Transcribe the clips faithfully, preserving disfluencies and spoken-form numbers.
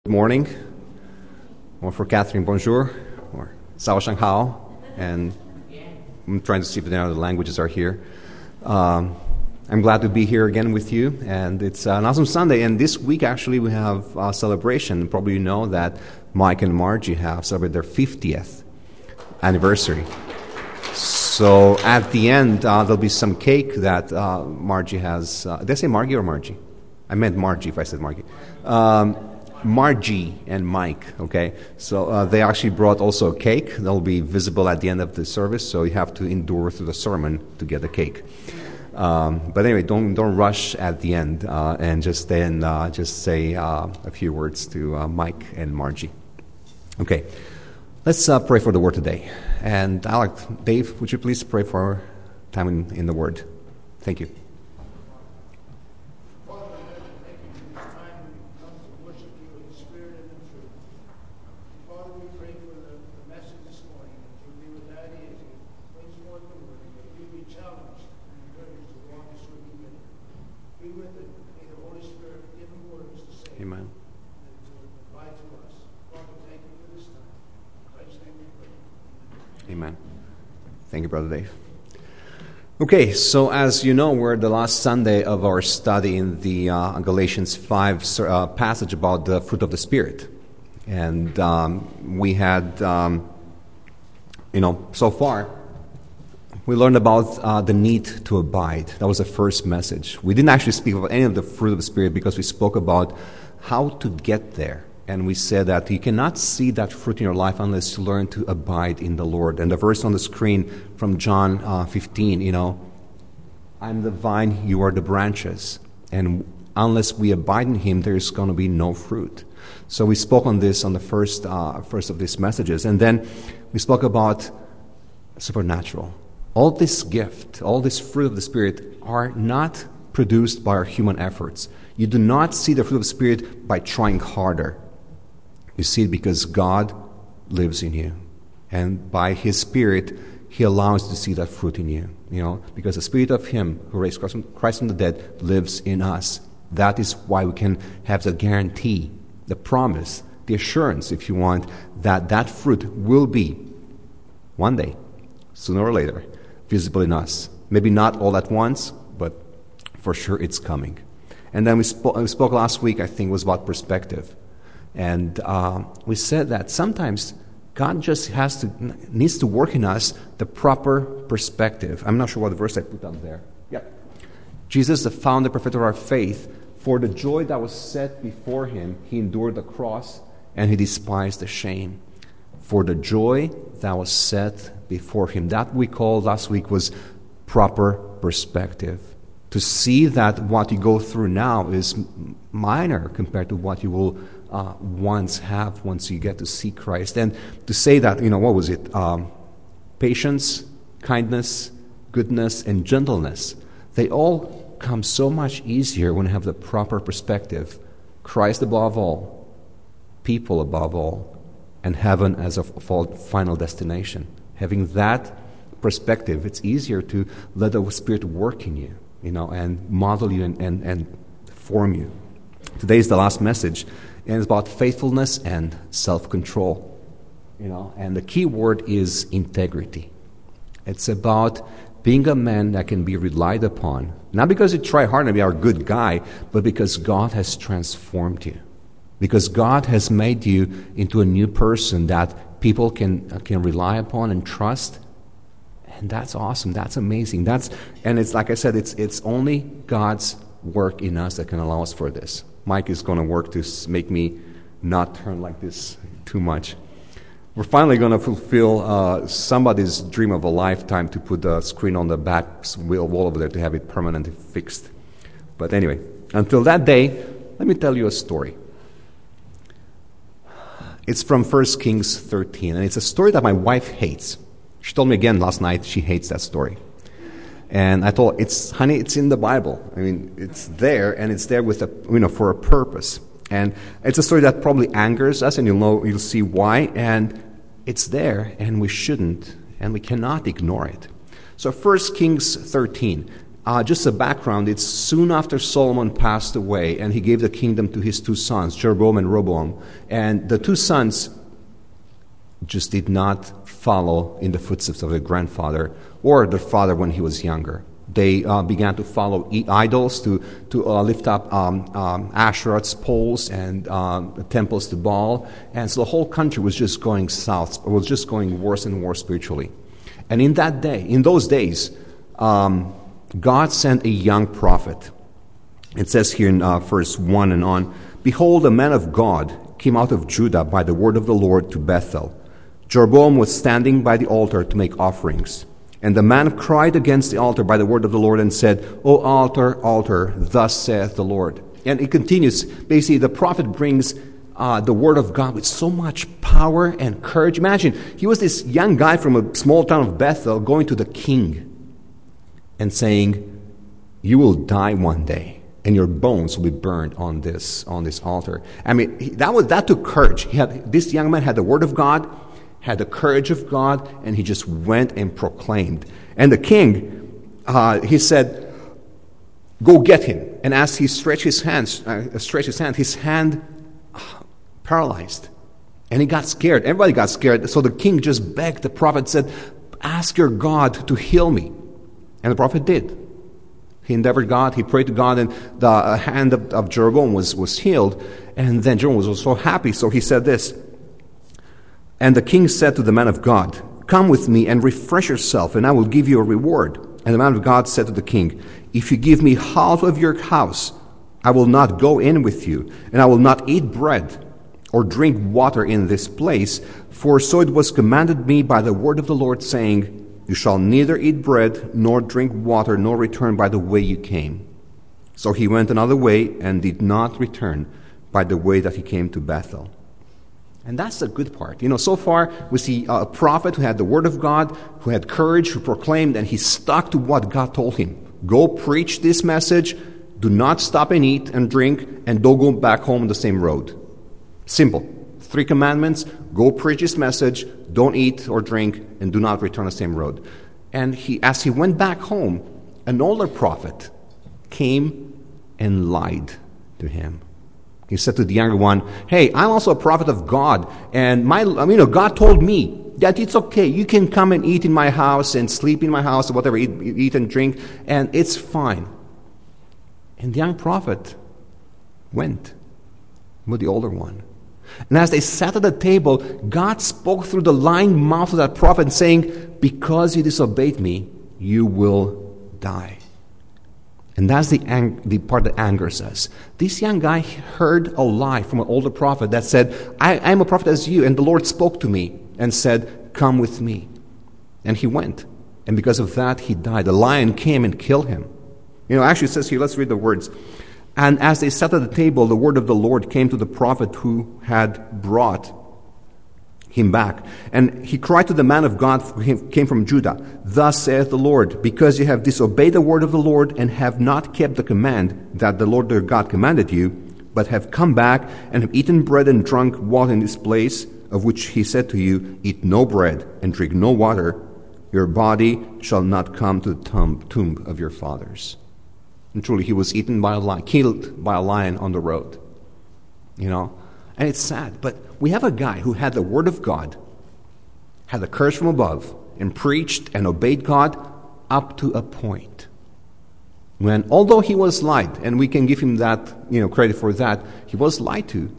Good morning, or for Catherine, bonjour, or Sao Shang Hao, and I'm trying to see if the other languages are here. Um, I'm glad to be here again with you, and it's an awesome Sunday, and this week actually we have a celebration. Probably you know that Mike and Margie have celebrated their fiftieth anniversary. So at the end, uh, there'll be some cake that uh, Margie has. Uh, did I say Margie or Margie? I meant Margie if I said Margie. Um, Margie and Mike, okay? So uh, they actually brought also a cake. That'll be visible at the end of the service, so you have to endure through the sermon to get the cake. Um, but anyway, don't don't rush at the end, uh, and just then uh, just say uh, a few words to uh, Mike and Margie. Okay, let's uh, pray for the Word today. And Alec, Dave, would you please pray for our time in, in the Word? Thank you. Amen. Amen. Thank you, Brother Dave. Okay, so as you know, we're at the last Sunday of our study in the uh, Galatians five uh, passage about the fruit of the Spirit. And um, we had, um, you know, so far, we learned about uh, the need to abide. That was the first message. We didn't actually speak about any of the fruit of the Spirit because we spoke about how to get there. And we said that you cannot see that fruit in your life unless you learn to abide in the Lord. And the verse on the screen from John uh, fifteen, you know, I'm the vine, you are the branches. And unless we abide in Him, there's going to be no fruit. So we spoke on this on the first, uh, first of these messages. And then we spoke about supernatural. All this gift, all this fruit of the Spirit are not produced by our human efforts. You do not see the fruit of the Spirit by trying harder. You see it because God lives in you. And by His Spirit, He allows you to see that fruit in you. You know, because the Spirit of Him who raised Christ from, Christ from the dead lives in us. That is why we can have the guarantee, the promise, the assurance, if you want, that that fruit will be, one day, sooner or later, visible in us. Maybe not all at once, but for sure it's coming. And then we, spo- we spoke last week, I think, was about perspective. And uh, we said that sometimes God just has to needs to work in us the proper perspective. I'm not sure what verse I put up there. Yep. Jesus, the founder, perfecter of our faith, for the joy that was set before Him, He endured the cross, and He despised the shame. For the joy that was set before Him. That we called last week was proper perspective. To see that what you go through now is minor compared to what you will uh, once have once you get to see Christ. And to say that, you know, what was it? Um, patience, kindness, goodness, and gentleness. They all come so much easier when you have the proper perspective. Christ above all, people above all, and heaven as a final destination. Having that perspective, it's easier to let the Spirit work in you. You know, and model you and, and, and form you. Today is the last message, and it's about faithfulness and self-control. You know, and the key word is integrity. It's about being a man that can be relied upon, not because you try hard to be our good guy, but because God has transformed you. Because God has made you into a new person that people can can rely upon and trust. And that's awesome. That's amazing. That's and it's like I said, it's it's only God's work in us that can allow us for this. Mike is going to work to make me not turn like this too much. We're finally going to fulfill uh, somebody's dream of a lifetime to put the screen on the back wall over there to have it permanently fixed. But anyway, until that day, let me tell you a story. It's from First Kings thirteen, and it's a story that my wife hates. She told me again last night she hates that story. And I told, "It's honey, it's in the Bible. I mean, it's there, and it's there with a you know for a purpose. And it's a story that probably angers us, and you'll know you'll see why. And it's there, and we shouldn't, and we cannot ignore it. So First Kings thirteen. uh, just a background, it's soon after Solomon passed away, and he gave the kingdom to his two sons, Jeroboam and Rehoboam. And the two sons just did not follow in the footsteps of their grandfather or their father when he was younger. They uh, began to follow idols, to to uh, lift up um, um, Asherah's poles and um, temples to Baal, and so the whole country was just going south. Was just going worse and worse spiritually. And in that day, in those days, um, God sent a young prophet. It says here in uh, verse one and on, "Behold, a man of God came out of Judah by the word of the Lord to Bethel. Jeroboam was standing by the altar to make offerings. And the man cried against the altar by the word of the Lord and said, O altar, altar, thus saith the Lord." And it continues. Basically, the prophet brings uh, the word of God with so much power and courage. Imagine, he was this young guy from a small town of Bethel going to the king and saying, "You will die one day, and your bones will be burned on this on this altar." I mean, he, that was that took courage. He had, this young man had the word of God, had the courage of God, and he just went and proclaimed. And the king, uh, he said, "Go get him." And as he stretched his hands, uh, stretched his hand, his hand uh, paralyzed, and he got scared. Everybody got scared. So the king just begged the prophet, said, "Ask your God to heal me." And the prophet did. He endeavored God, he prayed to God, and the uh, hand of, of Jeroboam was, was healed. And then Jeroboam was so happy, so he said this. And the king said to the man of God, "Come with me and refresh yourself, and I will give you a reward." And the man of God said to the king, "If you give me half of your house, I will not go in with you, and I will not eat bread or drink water in this place. For so it was commanded me by the word of the Lord, saying, You shall neither eat bread nor drink water, nor return by the way you came." So he went another way and did not return by the way that he came to Bethel. And that's the good part. You know, so far we see a prophet who had the word of God, who had courage, who proclaimed, and he stuck to what God told him. Go preach this message, do not stop and eat and drink, and don't go back home on the same road. Simple. Three commandments: go preach this message, don't eat or drink, and do not return the same road. And he, as he went back home, an older prophet came and lied to him. He said to the younger one, "Hey, I'm also a prophet of God, and my, I mean, you know, God told me that it's okay. You can come and eat in my house and sleep in my house or whatever, eat, eat and drink, and it's fine." And the young prophet went with the older one. And as they sat at the table, God spoke through the lying mouth of that prophet, saying, "Because you disobeyed me, you will die." And that's the, ang- the part that angers us. This young guy heard a lie from an older prophet that said, I am a prophet as you, and the Lord spoke to me and said, "Come with me." And he went. And because of that, he died. The lion came and killed him. You know, actually it says here, let's read the words. "And as they sat at the table, the word of the Lord came to the prophet who had brought him back. And he cried to the man of God who came from Judah, 'Thus saith the Lord, because you have disobeyed the word of the Lord and have not kept the command that the Lord their God commanded you, but have come back and have eaten bread and drunk water in this place, of which he said to you, Eat no bread and drink no water, your body shall not come to the tomb, tomb of your fathers.'" And truly, he was eaten by a lion, killed by a lion on the road. You know, and it's sad, but we have a guy who had the word of God, had the courage from above, and preached and obeyed God up to a point when, although he was lied, and we can give him that, you know, credit for that, he was lied to.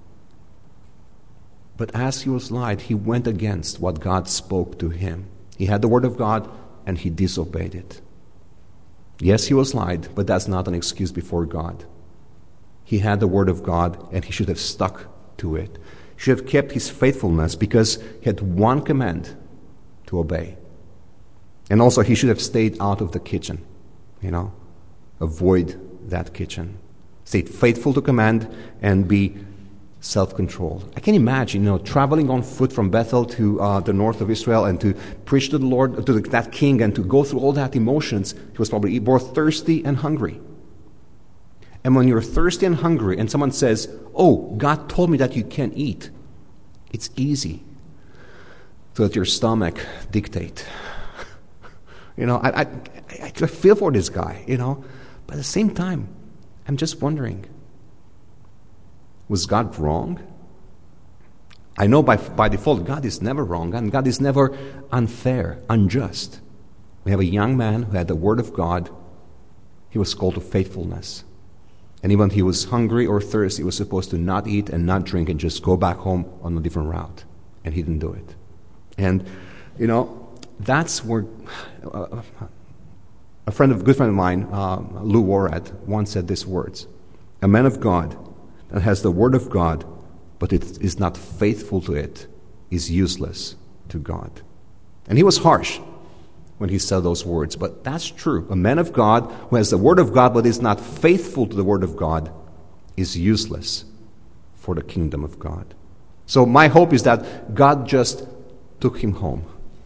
But as he was lied, he went against what God spoke to him. He had the word of God, and he disobeyed it. Yes, he was lied, but that's not an excuse before God. He had the word of God, and he should have stuck to it. He should have kept his faithfulness, because he had one command to obey. And also, he should have stayed out of the kitchen. You know, avoid that kitchen. Stay faithful to command and be self-controlled. I can imagine, you know, traveling on foot from Bethel to uh, the north of Israel and to preach to the Lord, to the, that king, and to go through all that emotions. He was probably both thirsty and hungry. And when you're thirsty and hungry, and someone says, "Oh, God told me that you can't eat," it's easy to let your stomach dictate. You know, I, I, I feel for this guy, you know. But at the same time, I'm just wondering, was God wrong? I know by, by default, God is never wrong, and God is never unfair, unjust. We have a young man who had the Word of God. He was called to faithfulness. And even when he was hungry or thirsty, he was supposed to not eat and not drink and just go back home on a different route. And he didn't do it. And, you know, that's where uh, a friend of, good friend of mine, uh, Lou Warad, once said these words: "A man of God that has the Word of God, but it is not faithful to it, is useless to God." And he was harsh when he said those words, but that's true. A man of God who has the Word of God but is not faithful to the Word of God is useless for the kingdom of God. So my hope is that God just took him home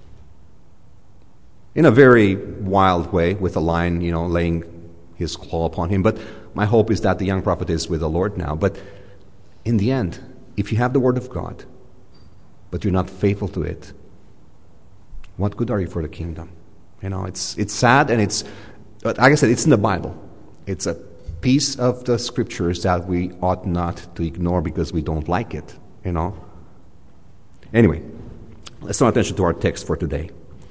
in a very wild way, with a lion, you know, laying his claw upon him. But my hope is that the young prophet is with the Lord now. But in the end, if you have the Word of God, but you're not faithful to it, what good are you for the kingdom? You know, it's it's sad, and it's, but like I said, it's in the Bible. It's a piece of the Scriptures that we ought not to ignore because we don't like it, you know. Anyway, let's turn attention to our text for today.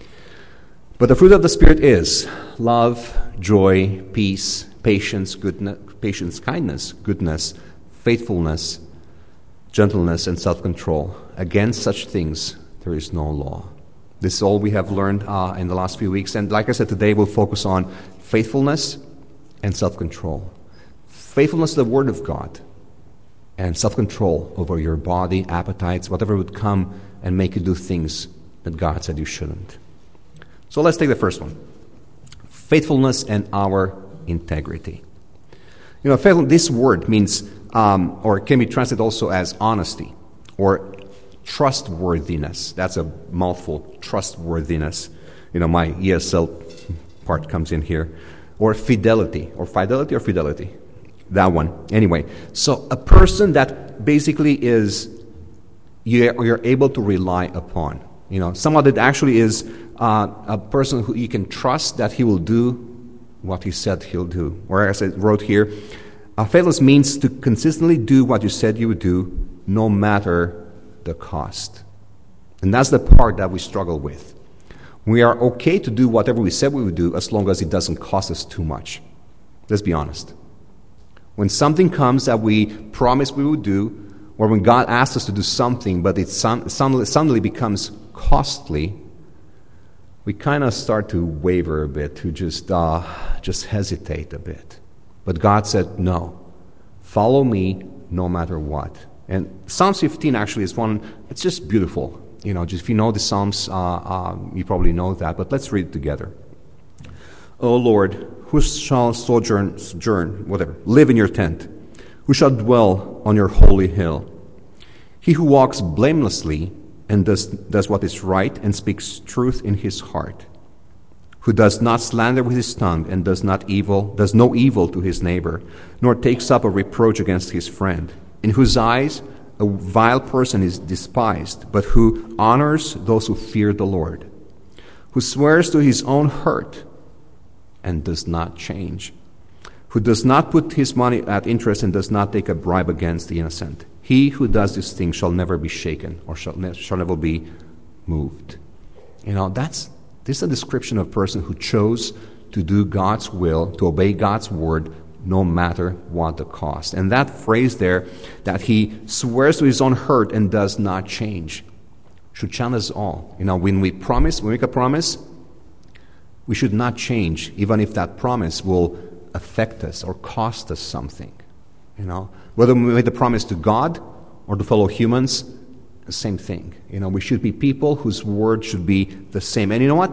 But the fruit of the Spirit is love, joy, peace, patience, goodness, patience, kindness, goodness, faithfulness, gentleness, and self-control. Against such things there is no law. This is all we have learned uh, in the last few weeks. And like I said, today we'll focus on faithfulness and self-control. Faithfulness to the Word of God, and self-control over your body, appetites, whatever would come and make you do things that God said you shouldn't. So let's take the first one. Faithfulness and our integrity. You know, faithful, this word means, um, or can be translated also as honesty or trustworthiness. That's a mouthful, trustworthiness. You know, my E S L part comes in here. Or fidelity, or fidelity or fidelity. That one. Anyway, so a person that basically is, you're, you're able to rely upon. You know, someone that actually is uh, a person who you can trust that he will do what he said he'll do. Or as I wrote here, uh, faithfulness means to consistently do what you said you would do, no matter the cost. And that's the part that we struggle with. We are okay to do whatever we said we would do as long as it doesn't cost us too much. Let's be honest. When something comes that we promised we would do, or when God asks us to do something, but it suddenly, suddenly becomes costly, we kind of start to waver a bit, to just, uh, just hesitate a bit. But God said, no, follow me no matter what. And Psalms fifteen actually is one, it's just beautiful. You know, just if you know the Psalms, uh, uh, you probably know that, but let's read it together. O Lord, who shall sojourn, sojourn, whatever, live in your tent? Who shall dwell on your holy hill? He who walks blamelessly and does, does what is right and speaks truth in his heart, who does not slander with his tongue and does not evil, does no evil to his neighbor, nor takes up a reproach against his friend, in whose eyes a vile person is despised, but who honors those who fear the Lord, who swears to his own hurt and does not change, who does not put his money at interest and does not take a bribe against the innocent. He who does this thing shall never be shaken or shall, ne- shall never be moved. You know, that's this is a description of a person who chose to do God's will, to obey God's word, no matter what the cost. And that phrase there, that he swears to his own hurt and does not change, should challenge us all. You know, when we promise, when we make a promise, we should not change, even if that promise will affect us or cost us something. You know, whether we made the promise to God or to fellow humans, the same thing. You know, we should be people whose word should be the same. And you know what?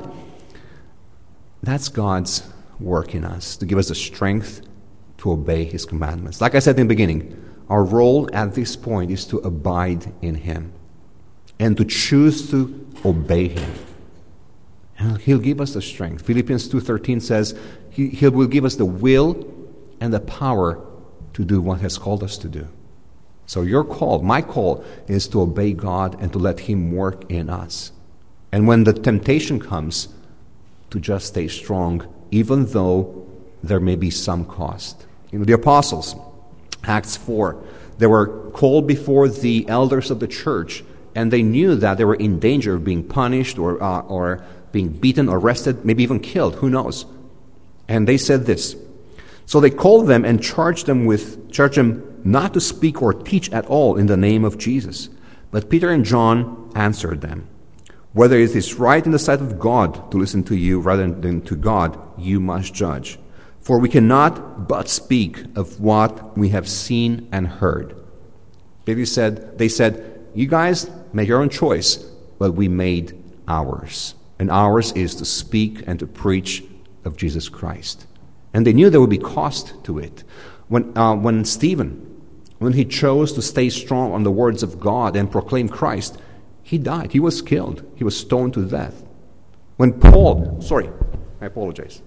That's God's work in us, to give us the strength to obey his commandments. Like I said in the beginning, our role at this point is to abide in him and to choose to obey him. And he'll give us the strength. Philippians two thirteen says he, he will give us the will and the power to do what he has called us to do. So your call, my call, is to obey God and to let him work in us. And when the temptation comes, to to just stay strong, even though there may be some cost. You know, the apostles, Acts four, they were called before the elders of the church, and they knew that they were in danger of being punished or uh, or being beaten, arrested, maybe even killed. Who knows? And they said this. So they called them and charged them with charged them not to speak or teach at all in the name of Jesus. But Peter and John answered them, whether it is right in the sight of God to listen to you rather than to God, you must judge. For we cannot but speak of what we have seen and heard. They said, they said, you guys make your own choice, but we made ours. And ours is to speak and to preach of Jesus Christ. And they knew there would be cost to it. When, uh, when Stephen, when he chose to stay strong on the words of God and proclaim Christ, he died. He was killed. He was stoned to death. When Paul, sorry, I apologize.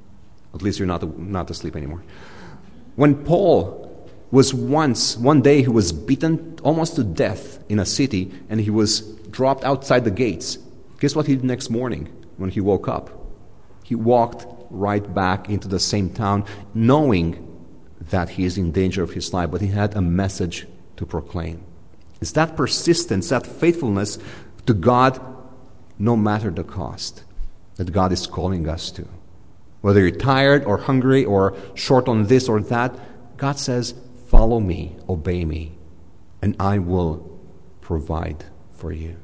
At least you're not, not asleep anymore. When Paul was once, one day he was beaten almost to death in a city, and he was dropped outside the gates. Guess what he did next morning when he woke up? He walked right back into the same town, knowing that he is in danger of his life, but he had a message to proclaim. It's that persistence, that faithfulness to God, no matter the cost, that God is calling us to. Whether you're tired or hungry or short on this or that, God says, follow me, obey me, and I will provide for you.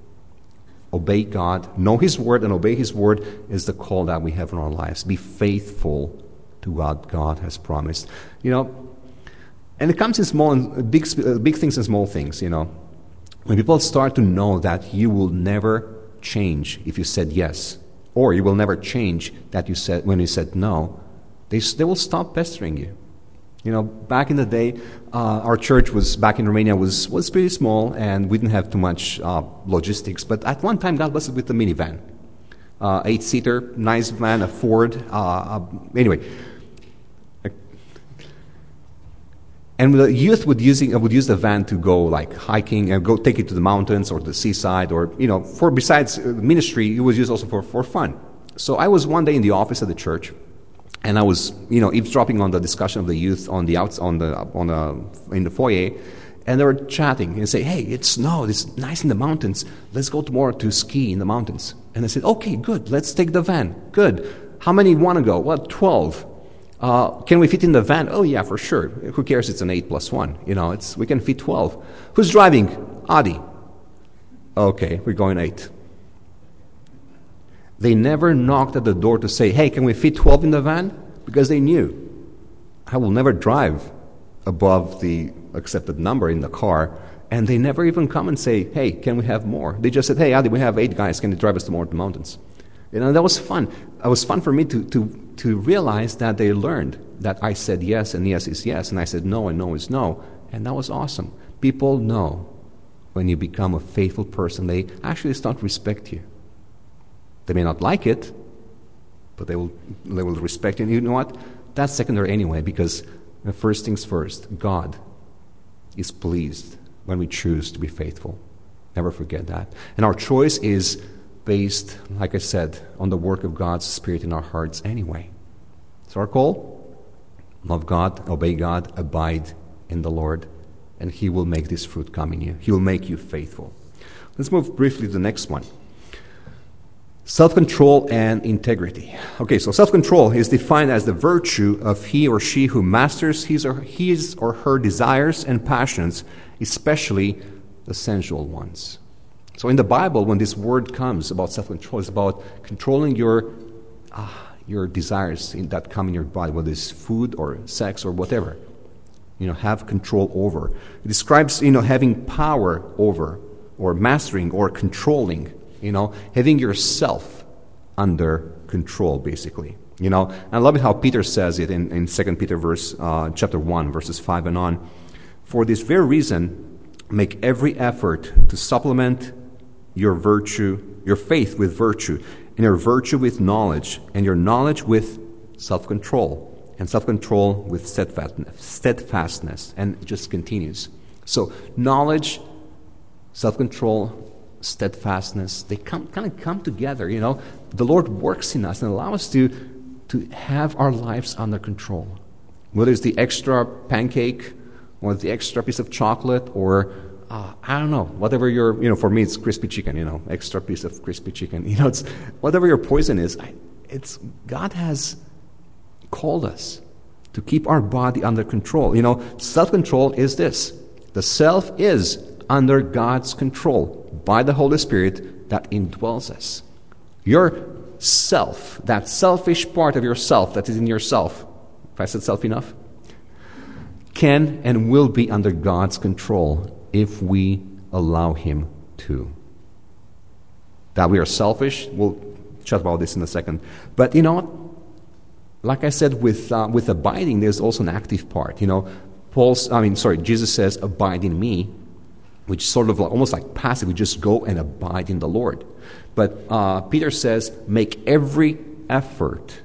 Obey God, know His Word, and obey His Word is the call that we have in our lives. Be faithful to what God has promised. You know, and it comes in small and big, big things and small things, you know. When people start to know that you will never change if you said yes, or you will never change that you said when you said no, they, they will stop pestering you. You know, back in the day, uh, our church was back in Romania was was pretty small, and we didn't have too much uh, logistics. But at one time, God blessed us with a minivan, uh, eight-seater, nice van, a Ford. Uh, uh, anyway, and the youth would using uh, would use the van to go like hiking and go take it to the mountains or the seaside, or you know, for besides ministry, it was used also for for fun. So I was one day in the office of the church. And I was, you know, eavesdropping on the discussion of the youth on the outs on the on the in the foyer, and they were chatting and say, "Hey, it's snow. It's nice in the mountains. Let's go tomorrow to ski in the mountains." And I said, "Okay, good. Let's take the van. Good. How many want to go? Well, twelve. Uh, can we fit in the van? Oh yeah, for sure. Who cares? It's an eight plus one. You know, it's we can fit twelve. Who's driving? Adi. Okay, we're going eight." They never knocked at the door to say, hey, can we fit twelve in the van? Because they knew, I will never drive above the accepted number in the car. And they never even come and say, hey, can we have more? They just said, hey, Adi, we have eight guys. Can you drive us to more of the mountains? You know, that was fun. It was fun for me to, to, to realize that they learned that I said yes, and yes is yes, and I said no, and no is no. And that was awesome. People know when you become a faithful person, they actually start to respect you. They may not like it, but they will they will respect you. And you know what? That's secondary anyway, because first things first, God is pleased when we choose to be faithful. Never forget that. And our choice is based, like I said, on the work of God's Spirit in our hearts anyway. So our goal, love God, obey God, abide in the Lord, and He will make this fruit come in you. He will make you faithful. Let's move briefly to the next one. Self-control and integrity. Okay, so self-control is defined as the virtue of he or she who masters his or his or her desires and passions, especially the sensual ones. So in the Bible, when this word comes about self-control, it's about controlling your uh, your desires in, that come in your body, whether it's food or sex or whatever. You know, have control over. It describes, you know, having power over, or mastering, or controlling. You know, having yourself under control, basically. You know, and I love it how Peter says it in, in Second Peter verse, uh, chapter one, verses five and on. For this very reason, make every effort to supplement your virtue, your faith with virtue, and your virtue with knowledge, and your knowledge with self-control, and self-control with steadfastness, steadfastness, and it just continues. So, knowledge, self-control, steadfastness, they come kind of come together, you know. The Lord works in us and allows us to, to have our lives under control. Whether it's the extra pancake or the extra piece of chocolate or, uh, I don't know, whatever your, you know, for me it's crispy chicken, you know, extra piece of crispy chicken. You know, it's whatever your poison is, I, it's God has called us to keep our body under control. You know, self-control is this. The self is under God's control by the Holy Spirit that indwells us. Your self, that selfish part of yourself that is in yourself, if I said self enough, can and will be under God's control if we allow Him to. That we are selfish, we'll chat about this in a second. But you know what? Like I said, with uh, with abiding, there's also an active part. You know, Paul's, I mean, sorry, Jesus says, abide in me, which is sort of like, almost like passive. We just go and abide in the Lord. But uh, Peter says, make every effort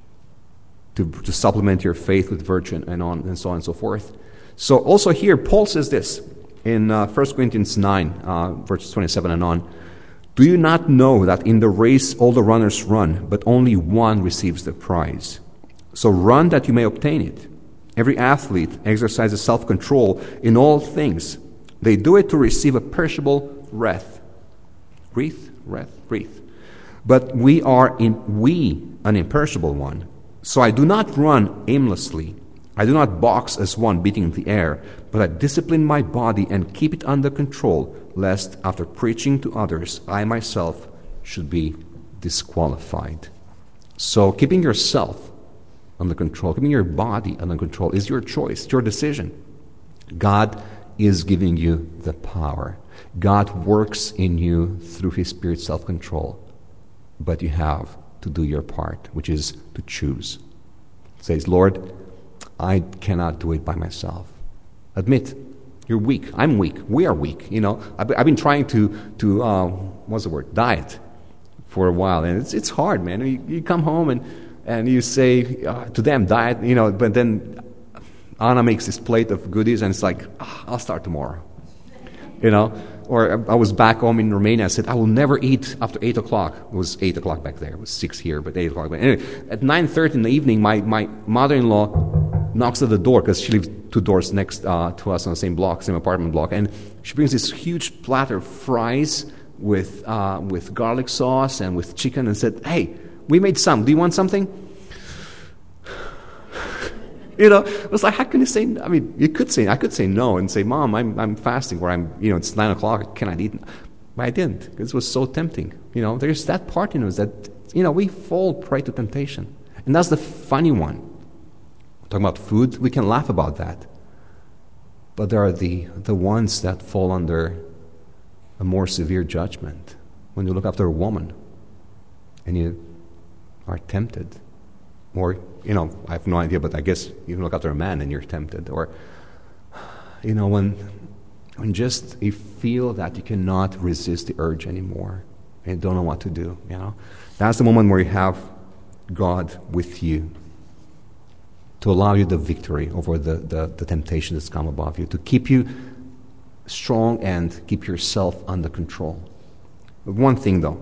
to, to supplement your faith with virtue and on and so on and so forth. So also here, Paul says this in uh, First Corinthians nine, uh, verses twenty-seven and on. Do you not know that in the race all the runners run, but only one receives the prize? So run that you may obtain it. Every athlete exercises self-control in all things. They do it to receive a perishable wreath. Wreath? Wreath? Wreath. But we are in we an imperishable one. So I do not run aimlessly. I do not box as one beating the air, but I discipline my body and keep it under control, lest after preaching to others, I myself should be disqualified. So keeping yourself under control, keeping your body under control is your choice, it's your decision. God is giving you the power. God works in you through His Spirit's self-control. But you have to do your part, which is to choose. It says, Lord, I cannot do it by myself. Admit, you're weak. I'm weak. We are weak. You know, I've, I've been trying to, to uh, what's the word, diet for a while. And it's it's hard, man. You, you come home and, and you say uh, to them, diet, you know, but then Anna makes this plate of goodies and it's like, oh, I'll start tomorrow. You know, or I was back home in Romania. I said, I will never eat after eight o'clock. It was eight o'clock back there. It was six here, but eight o'clock. Anyway, at nine thirty in the evening, my, my mother-in-law knocks at the door because she lives two doors next uh, to us on the same block, same apartment block. And she brings this huge platter of fries with, uh, with garlic sauce and with chicken and said, hey, we made some. Do you want something? You know, it was like, how can you say, I mean, you could say, I could say no and say, Mom, I'm I'm fasting, or I'm, you know, it's nine o'clock, can I eat? But I didn't, because it was so tempting. You know, there's that part in us that, you know, we fall prey to temptation. And that's the funny one. We're talking about food, we can laugh about that. But there are the, the ones that fall under a more severe judgment. When you look after a woman and you are tempted, or, you know, I have no idea, but I guess you can look after a man and you're tempted. Or, you know, when when just you feel that you cannot resist the urge anymore and you don't know what to do, you know. That's the moment where you have God with you to allow you the victory over the, the, the temptation that's come above you, to keep you strong and keep yourself under control. But one thing, though.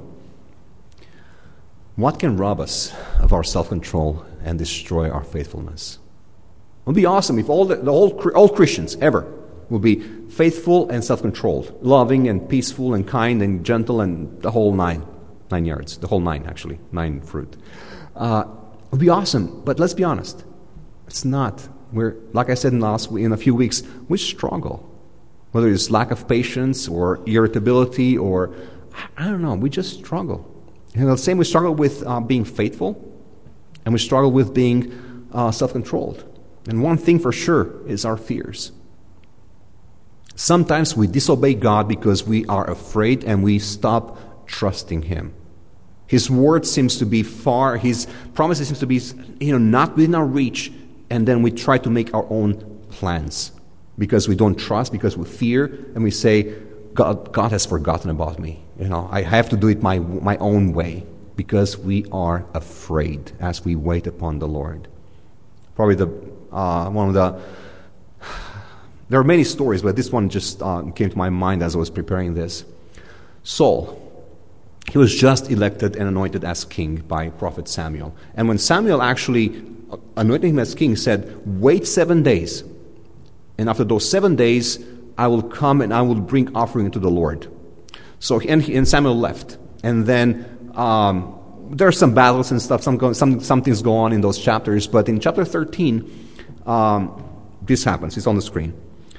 What can rob us of our self-control and destroy our faithfulness? It would be awesome if all the, the whole, all Christians ever will be faithful and self-controlled, loving and peaceful and kind and gentle and the whole nine, nine yards, the whole nine actually, nine fruit. Uh, it would be awesome, but let's be honest, it's not. We're, like I said in last in a few weeks, we struggle, whether it's lack of patience or irritability or I don't know, we just struggle. You know, the same we struggle with uh, being faithful, and we struggle with being uh, self-controlled. And one thing for sure is our fears. Sometimes we disobey God because we are afraid and we stop trusting Him. His word seems to be far, His promises seems to be, you know, not within our reach, and then we try to make our own plans because we don't trust, because we fear, and we say, God, God has forgotten about me. You know, I have to do it my my own way because we are afraid as we wait upon the Lord. Probably the uh, one of the there are many stories, but this one just uh, came to my mind as I was preparing this. Saul, he was just elected and anointed as king by prophet Samuel. And when Samuel actually anointed him as king, he said, wait seven days. And after those seven days, I will come and I will bring offering to the Lord. So, and, he, and Samuel left. And then um, there are some battles and stuff, some, some, some things go on in those chapters. But in chapter thirteen, um, this happens. It's on the screen.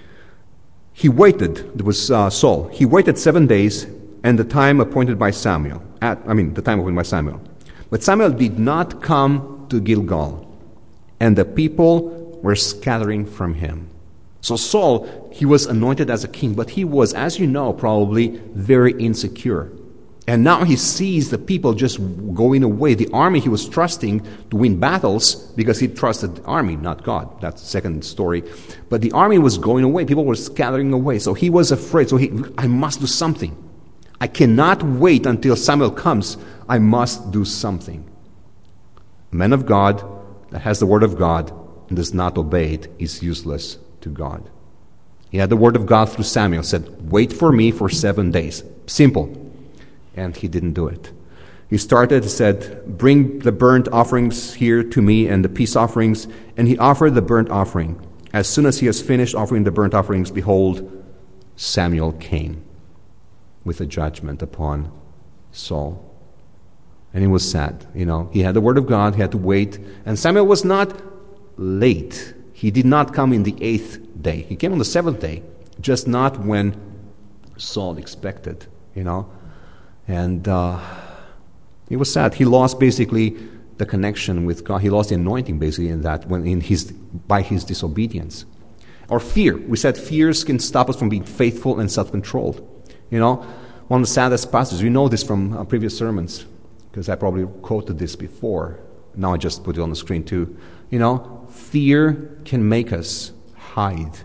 He waited, it was uh, Saul. He waited seven days and the time appointed by Samuel. At, I mean, the time appointed by Samuel. But Samuel did not come to Gilgal, and the people were scattering from him. So Saul, he was anointed as a king, but he was, as you know, probably very insecure. And now he sees the people just going away. The army he was trusting to win battles, because he trusted the army, not God. That's the second story. But the army was going away. People were scattering away. So he was afraid. So he, I must do something. I cannot wait until Samuel comes. I must do something. A man of God that has the word of God and does not obey it is useless to God. He had the word of God through Samuel, said, wait for me for seven days. Simple. And he didn't do it. He started, said, bring the burnt offerings here to me and the peace offerings. And he offered the burnt offering. As soon as he has finished offering the burnt offerings, behold, Samuel came with a judgment upon Saul. And he was sad. You know, he had the word of God, he had to wait. And Samuel was not late. He did not come in the eighth day. He came on the seventh day, just not when Saul expected, you know. And uh, he was sad. He lost basically the connection with God. He lost the anointing basically in that when in his by his disobedience. Or fear. We said fears can stop us from being faithful and self-controlled. You know, one of the saddest passages. We know this from uh, previous sermons because I probably quoted this before. Now I just put it on the screen too. You know, fear can make us hide.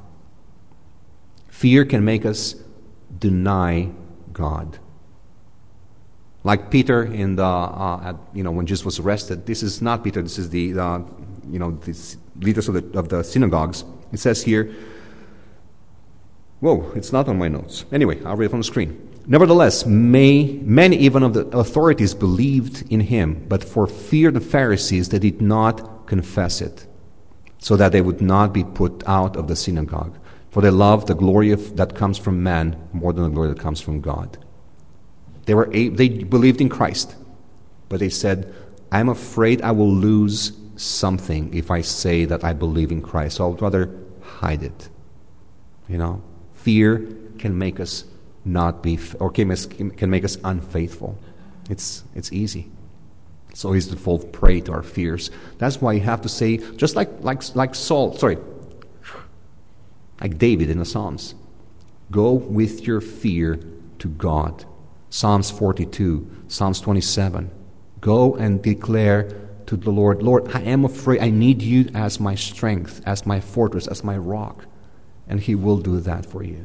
Fear can make us deny God. Like Peter in the, uh, at, you know, when Jesus was arrested. This is not Peter. This is the, uh, you know, the leaders of the, of the synagogues. It says here, whoa, it's not on my notes. Anyway, I'll read it from the screen. Nevertheless, may, many even of the authorities believed in him, but for fear of the Pharisees, they did not confess it, so that they would not be put out of the synagogue. For they loved the glory of, that comes from man more than the glory that comes from God. They were they believed in Christ, but they said, I'm afraid I will lose something if I say that I believe in Christ, so I would rather hide it. You know, fear can make us not be, or can make us unfaithful. It's it's easy. So easy to fall prey to our fears. That's why you have to say, just like like like Saul, sorry, like David in the Psalms, go with your fear to God. Psalms forty-two, Psalms twenty-seven. Go and declare to the Lord, Lord, I am afraid. I need you as my strength, as my fortress, as my rock. And he will do that for you.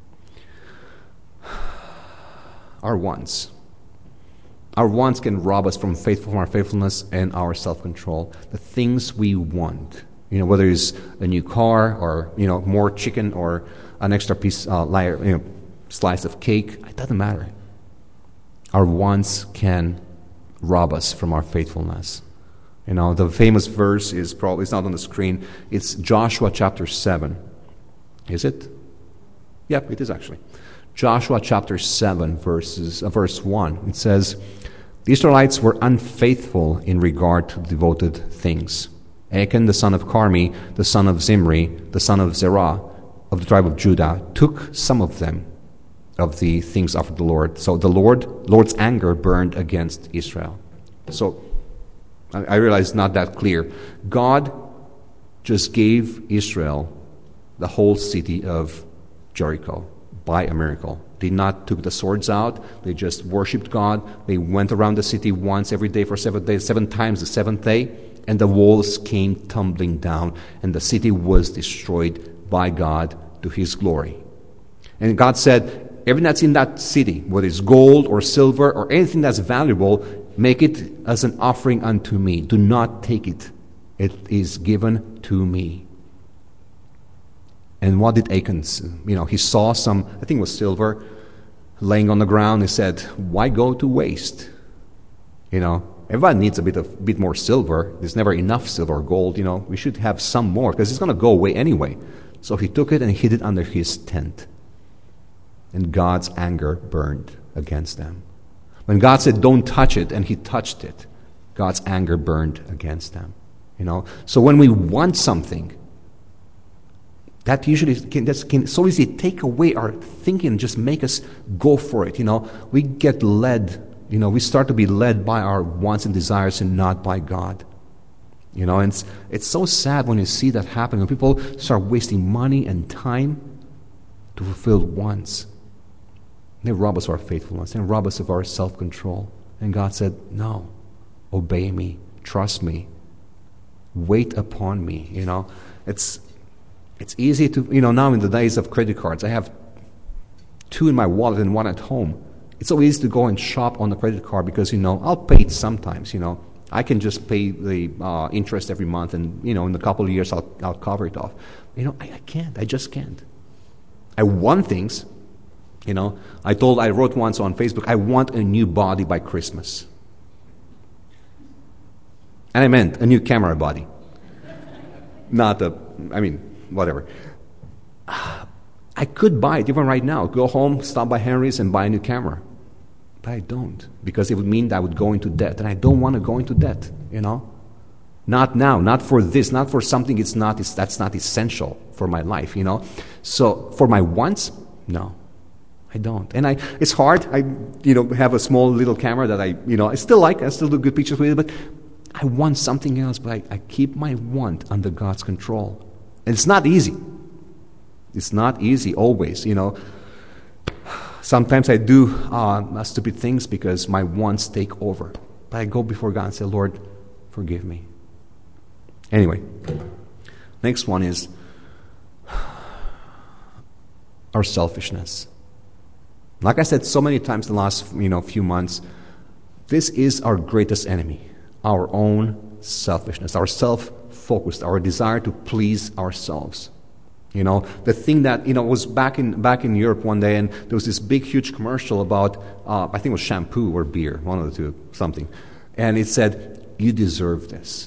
Our wants. Our wants can rob us from faithful, from our faithfulness and our self-control. The things we want, you know, whether it's a new car or, you know, more chicken or an extra piece, uh, layer, you know, slice of cake, it doesn't matter. Our wants can rob us from our faithfulness. You know, the famous verse is probably, it's not on the screen, it's Joshua chapter seven. Is it? Yep, it is actually. Joshua chapter seven, verses, uh, verse one. It says, the Israelites were unfaithful in regard to devoted things. Achan, the son of Carmi, the son of Zimri, the son of Zerah, of the tribe of Judah, took some of them, of the things offered the Lord. So the Lord, Lord's anger burned against Israel. So I, I realize it's not that clear. God just gave Israel the whole city of Jericho by a miracle. They not took the swords out. They just worshipped God. They went around the city once every day for seven days, seven times the seventh day, and the walls came tumbling down, and the city was destroyed by God to his glory. And God said, everything that's in that city, whether it's gold or silver or anything that's valuable, make it as an offering unto me. Do not take it. It is given to me. And what did Achan, you know, he saw some, I think it was silver, laying on the ground. He said, why go to waste? You know, everybody needs a bit of bit more silver. There's never enough silver or gold. You know, we should have some more because it's going to go away anyway. So he took it and hid it under his tent. And God's anger burned against them. When God said, don't touch it, and he touched it, God's anger burned against them. You know, so when we want something, that usually can, that can so easily take away our thinking and just make us go for it. You know, we get led. You know, we start to be led by our wants and desires and not by God. You know, and it's, it's so sad when you see that happen, when people start wasting money and time to fulfill wants. They rob us of our faithfulness. They rob us of our self-control. And God said, no, obey me, trust me, wait upon me. You know, it's it's easy to, you know, now in the days of credit cards, I have two in my wallet and one at home. It's so easy to go and shop on the credit card because, you know, I'll pay it sometimes, you know. I can just pay the uh, interest every month and, you know, in a couple of years I'll, I'll cover it off. You know, I, I can't. I just can't. I want things. You know, I told, I wrote once on Facebook, I want a new body by Christmas. And I meant a new camera body. Not a, I mean, whatever. I could buy it even right now. Go home, stop by Henry's and buy a new camera. But I don't, because it would mean that I would go into debt. And I don't want to go into debt, you know. Not now, not for this, not for something it's not, it's, that's not essential for my life, you know. So for my wants, no. I don't. And I, it's hard. I, you know, have a small little camera that I, you know, I still like. I still do good pictures with it, but I want something else. But I, I keep my want under God's control. And it's not easy. It's not easy always, you know. Sometimes I do uh, stupid things because my wants take over. But I go before God and say, Lord, forgive me. Anyway, next one is our selfishness. Like I said so many times in the last you know few months, this is our greatest enemy, our own selfishness, our self-focused, our desire to please ourselves. You know, the thing that, you know, was back in back in Europe one day, and there was this big, huge commercial about, uh, I think it was shampoo or beer, one of the two, something. And it said, you deserve this.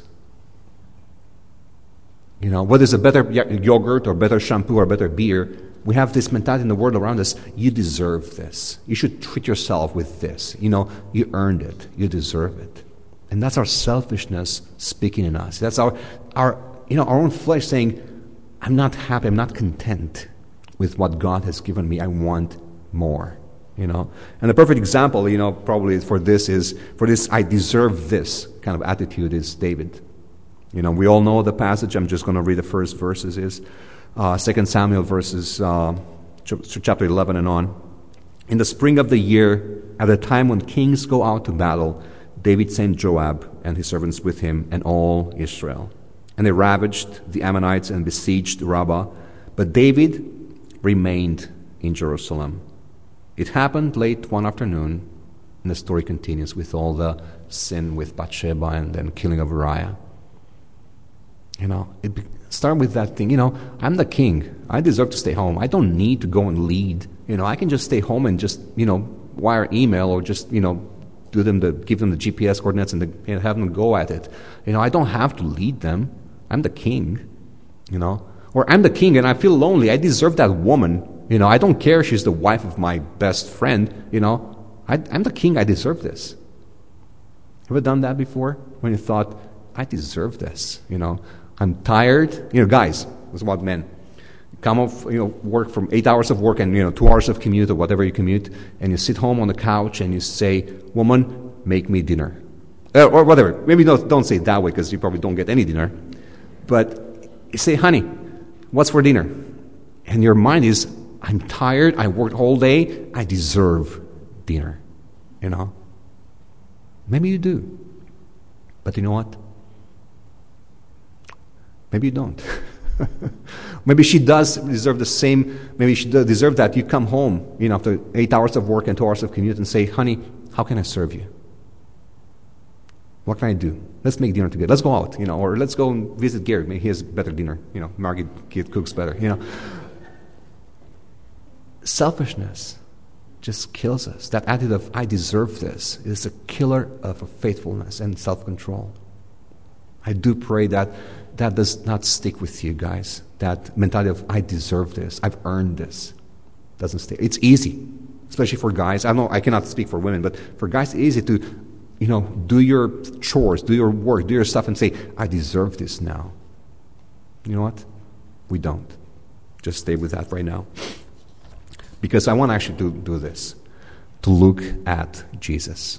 You know, whether it's a better yogurt or better shampoo or better beer, we have this mentality in the world around us, you deserve this. You should treat yourself with this. You know, you earned it. You deserve it. And that's our selfishness speaking in us. That's our, our you know, our own flesh saying, I'm not happy, I'm not content with what God has given me. I want more, you know. And the perfect example, you know, probably for this is, for this I deserve this kind of attitude is David. You know, we all know the passage. I'm just going to read the first verses. Is uh, Second Samuel verses, uh, chapter eleven and on. In the spring of the year, at the time when kings go out to battle, David sent Joab and his servants with him and all Israel. And they ravaged the Ammonites and besieged Rabbah. But David remained in Jerusalem. It happened late one afternoon, and the story continues with all the sin with Bathsheba and then killing of Uriah. You know, it be, start with that thing. You know, I'm the king. I deserve to stay home. I don't need to go and lead. You know, I can just stay home and just, you know, wire email or just, you know, do them the give them the G P S coordinates and, the, and have them go at it. You know, I don't have to lead them. I'm the king. You know, or I'm the king and I feel lonely. I deserve that woman. You know, I don't care if she's the wife of my best friend. You know, I, I'm the king. I deserve this. Ever done that before? When you thought, I deserve this. You know. I'm tired. You know, guys, it's about men. Come off, you know, work from eight hours of work and, you know, two hours of commute or whatever you commute, and you sit home on the couch and you say, woman, make me dinner. Uh, or whatever. Maybe don't, don't say it that way because you probably don't get any dinner. But you say, honey, what's for dinner? And your mind is, I'm tired. I worked all day. I deserve dinner. You know? Maybe you do. But you know what? Maybe you don't. Maybe she does deserve the same, maybe she does deserve that. You come home, you know, after eight hours of work and two hours of commute and say, honey, how can I serve you? What can I do? Let's make dinner together. Let's go out, you know, or let's go and visit Gary. Maybe he has better dinner. You know, Margit cooks better, you know. Selfishness. just kills us. That attitude of, I deserve this, is a killer of faithfulness and self-control. I do pray that that does not stick with you guys. That mentality of, I deserve this, I've earned this, doesn't stay. It's easy, especially for guys. I know I cannot speak for women, but for guys, it's easy to, you know, do your chores, do your work, do your stuff, and say, I deserve this now. You know what? We don't. Just stay with that right now. Because I want actually to do this, to look at Jesus.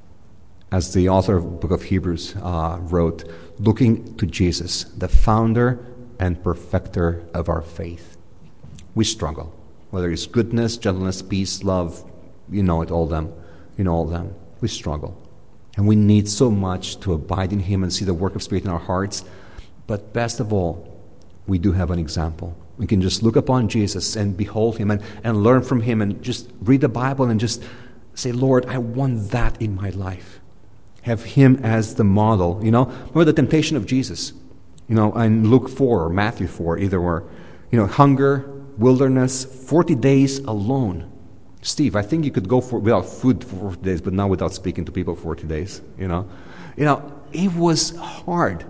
As the author of the book of Hebrews uh, wrote, looking to Jesus, the founder and perfecter of our faith. We struggle. Whether it's goodness, gentleness, peace, love, you know it, all them. You know all them. We struggle. And we need so much to abide in Him and see the work of Spirit in our hearts. But best of all, we do have an example. We can just look upon Jesus and behold Him and, and learn from Him and just read the Bible and just say, Lord, I want that in my life. Have Him as the model. You know, remember the temptation of Jesus. You know, in Luke four or Matthew four, either or. You know, hunger, wilderness, forty days alone. Steve, I think you could go for without food for forty days, but not without speaking to people for forty days. You know, you know, it was hard.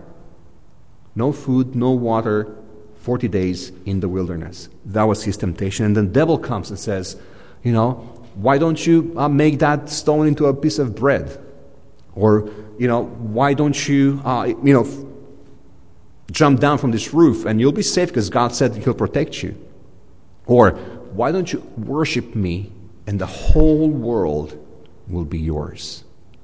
No food, no water, forty days in the wilderness. That was His temptation. And the devil comes and says, you know, why don't you uh, make that stone into a piece of bread? Or, you know, why don't you, uh, you know, f- jump down from this roof and you'll be safe because God said He'll protect you. Or, why don't you worship me and the whole world will be yours?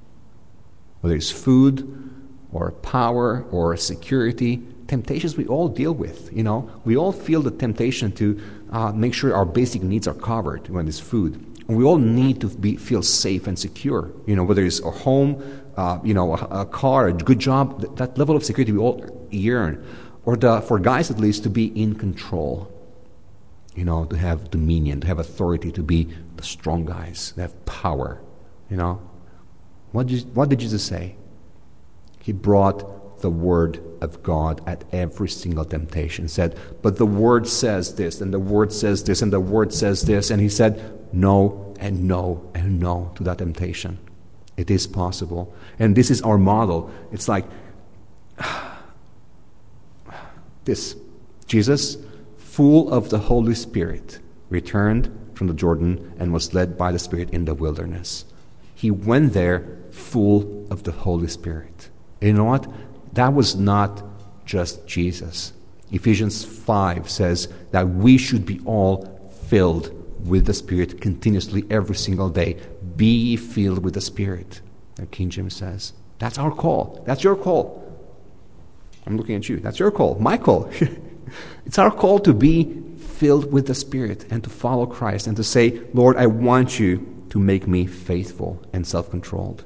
Whether it's food or power or security, temptations we all deal with, you know. We all feel the temptation to uh, make sure our basic needs are covered when it's food. And we all need to be feel safe and secure, you know, whether it's a home, uh, you know, a, a car, a good job, th- that level of security we all yearn. Or the, for guys at least, to be in control, you know, to have dominion, to have authority, to be the strong guys, to have power, you know. What did, what did Jesus say? He brought the Word of God at every single temptation. Said, but the Word says this, and the Word says this, and the Word says this. And He said, no, and no, and no to that temptation. It is possible. And this is our model. It's like this. Jesus, full of the Holy Spirit, returned from the Jordan and was led by the Spirit in the wilderness. He went there full of the Holy Spirit. And you know what? That was not just Jesus. Ephesians five says that we should be all filled with the Spirit continuously every single day. Be filled with the Spirit, like King James says. That's our call. That's your call. I'm looking at you. That's your call. My call. It's our call to be filled with the Spirit and to follow Christ and to say, Lord, I want you to make me faithful and self-controlled.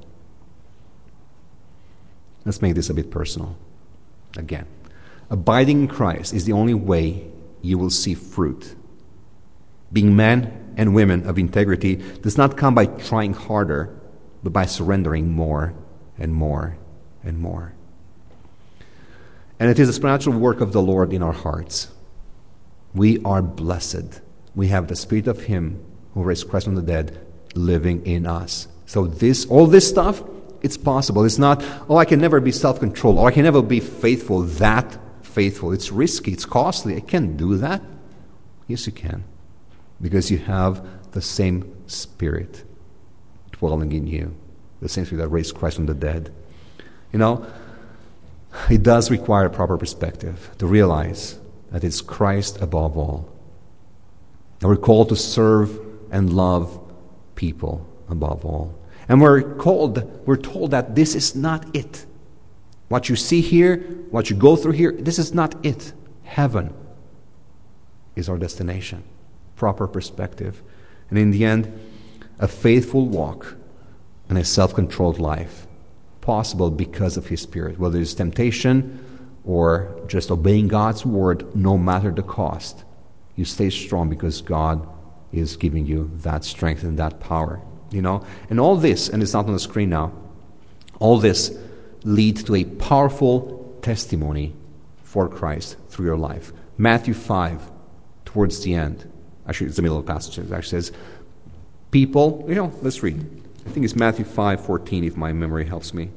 Let's make this a bit personal. Again, abiding in Christ is the only way you will see fruit. Being men and women of integrity does not come by trying harder, but by surrendering more and more and more. And it is the supernatural work of the Lord in our hearts. We are blessed. We have the Spirit of Him who raised Christ from the dead living in us. So this, all this stuff, it's possible. It's not, oh, I can never be self-controlled, or I can never be faithful, that faithful. It's risky, it's costly. I can't do that. Yes, you can. Because you have the same Spirit dwelling in you. The same Spirit that raised Christ from the dead. You know, it does require a proper perspective to realize that it's Christ above all. And we're called to serve and love people above all. And we're called, we're told that this is not it. What you see here, what you go through here, this is not it. Heaven is our destination. Proper perspective. And in the end, a faithful walk and a self-controlled life. Possible because of His Spirit. Whether it's temptation or just obeying God's word, no matter the cost. You stay strong because God is giving you that strength and that power. You know, and all this, and it's not on the screen now, all this leads to a powerful testimony for Christ through your life. Matthew five, towards the end, actually it's the middle of the passage, it actually says, People, you know, let's read. I think it's Matthew five fourteen, if my memory helps me.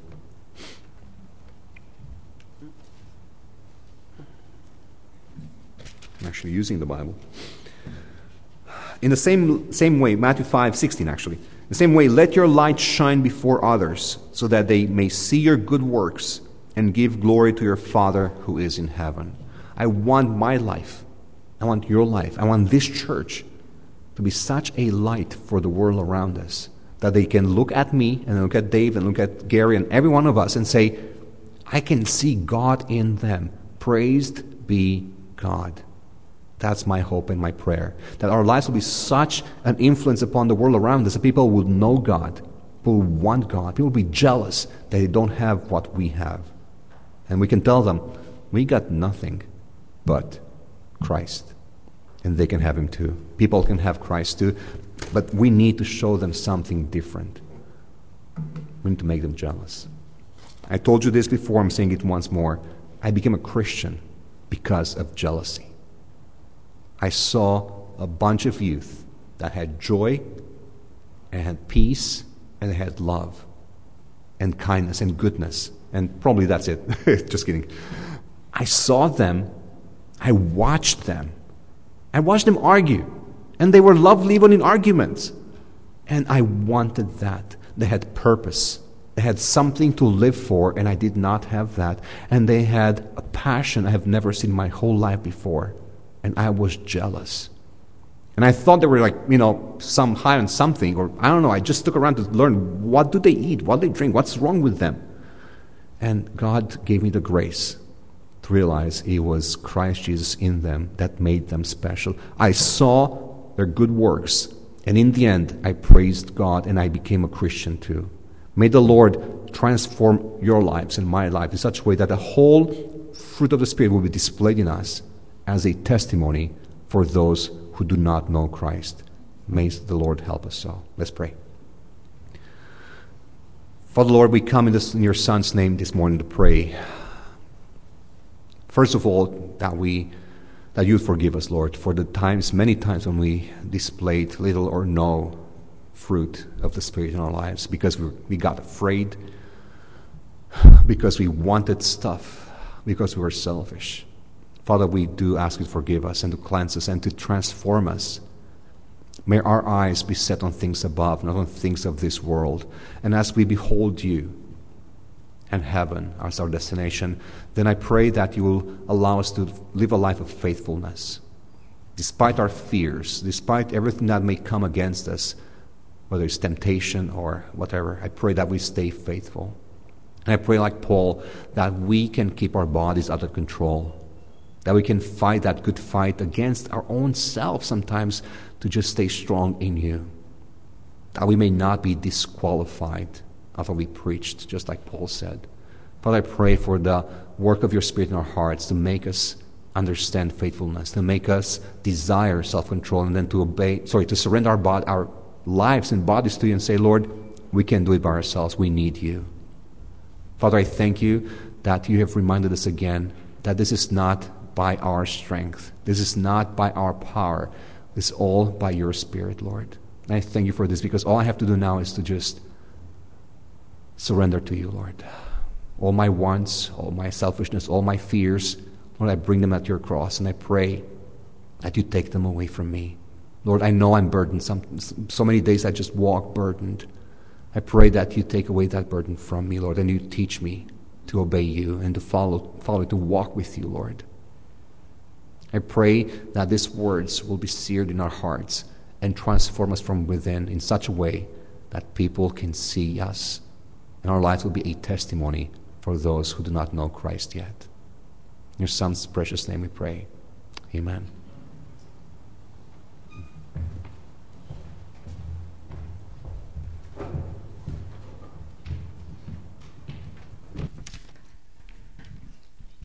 I'm actually using the Bible. In the same same way, Matthew five sixteen actually. In the same way, let your light shine before others, so that they may see your good works and give glory to your Father who is in heaven. I want my life, I want your life, I want this church to be such a light for the world around us, that they can look at me and look at Dave and look at Gary and every one of us and say, I can see God in them. Praised be God. That's my hope and my prayer. That our lives will be such an influence upon the world around us that people will know God, people will want God, people will be jealous that they don't have what we have. And we can tell them, we got nothing but Christ. And they can have Him too. People can have Christ too. But we need to show them something different. We need to make them jealous. I told you this before, I'm saying it once more. I became a Christian because of jealousy. I saw a bunch of youth that had joy and had peace and had love and kindness and goodness. And probably that's it. Just kidding. I saw them. I watched them. I watched them argue. And they were lovely even in arguments. And I wanted that. They had purpose. They had something to live for, and I did not have that. And they had a passion I have never seen my whole life before. And I was jealous. And I thought they were like, you know, some high on something, or I don't know, I just took around to learn, what do they eat? What do they drink? What's wrong with them? And God gave me the grace to realize it was Christ Jesus in them that made them special. I saw their good works, and in the end, I praised God, and I became a Christian too. May the Lord transform your lives and my life in such a way that the whole fruit of the Spirit will be displayed in us as a testimony for those who do not know Christ. May the Lord help us so. Let's pray. Father, Lord, we come in, this, in your Son's name this morning to pray. First of all, that we, that you forgive us, Lord, for the times, many times when we displayed little or no fruit of the Spirit in our lives, because we, we got afraid, because we wanted stuff, because we were selfish. Father, we do ask you to forgive us and to cleanse us and to transform us. May our eyes be set on things above, not on things of this world. And as we behold you and heaven as our destination, then I pray that you will allow us to live a life of faithfulness. Despite our fears, despite everything that may come against us, whether it's temptation or whatever, I pray that we stay faithful. And I pray like Paul that we can keep our bodies under control, that we can fight that good fight against our own self sometimes to just stay strong in you, that we may not be disqualified after we preached, just like Paul said. Father, I pray for the work of your Spirit in our hearts to make us understand faithfulness, to make us desire self-control, and then to obey, sorry, to surrender our, bod- our lives and bodies to you and say, Lord, we can't do it by ourselves. We need you. Father, I thank you that you have reminded us again that this is not by our strength. This is not by our power. It's all by your Spirit, Lord. And I thank you for this, because all I have to do now is to just surrender to you, Lord. All my wants, all my selfishness, all my fears, Lord, I bring them at your cross, and I pray that you take them away from me. Lord, I know I'm burdened. Some, so many days I just walk burdened. I pray that you take away that burden from me, Lord, and you teach me to obey you and to follow, follow, to walk with you, Lord. I pray that these words will be seared in our hearts and transform us from within in such a way that people can see us, and our lives will be a testimony for those who do not know Christ yet. In your Son's precious name we pray. Amen.